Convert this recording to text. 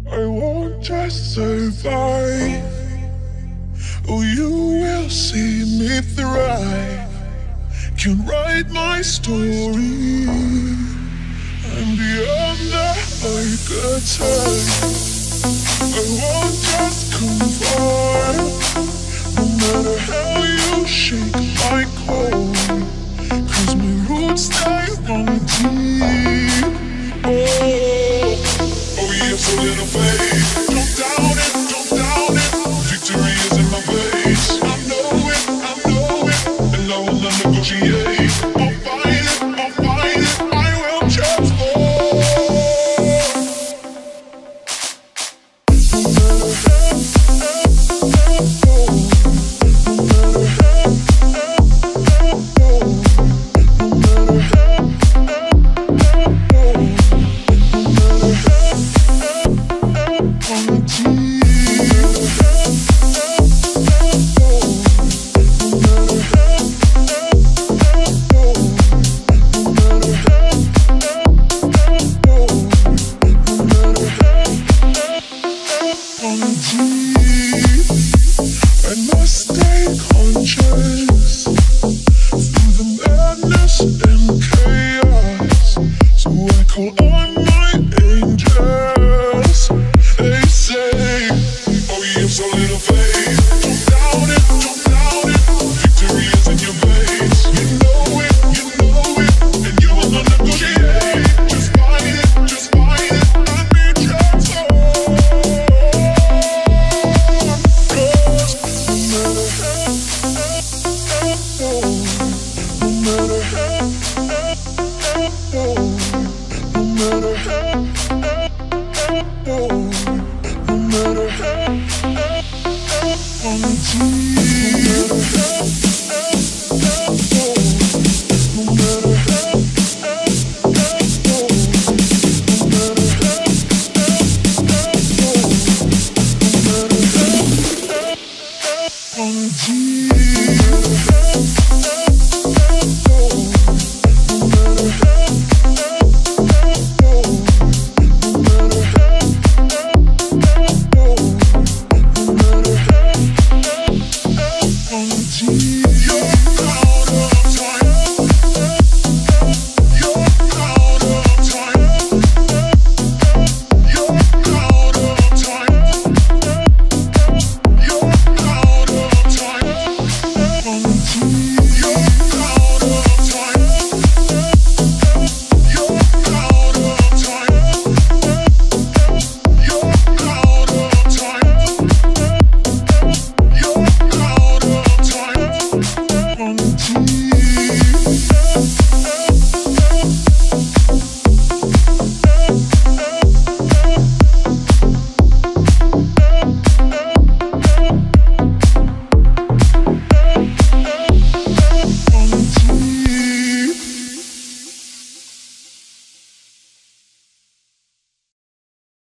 I won't just survive. Oh, you will see me thrive. Can write my story. I'm beyond the archetype. I won't just conform. No matter how you shake my core, 'cause my roots they run deep. Oh, oh yeah, so little baby.